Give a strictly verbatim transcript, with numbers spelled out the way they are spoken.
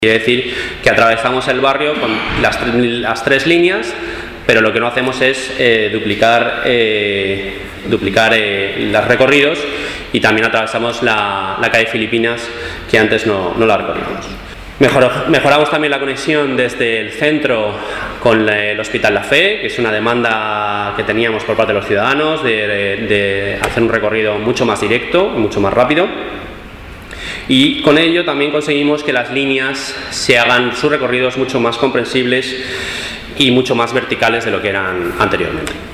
Quiere decir que atravesamos el barrio con las, las tres líneas, pero lo que no hacemos es eh, duplicar, eh, duplicar eh, los recorridos, y también atravesamos la, la calle Filipinas, que antes no, no la recorríamos. Mejor, mejoramos también la conexión desde el centro con el Hospital La Fe, que es una demanda que teníamos por parte de los ciudadanos de, de hacer un recorrido mucho más directo, mucho más rápido. Y con ello también conseguimos que las líneas se hagan sus recorridos mucho más comprensibles y mucho más verticales de lo que eran anteriormente.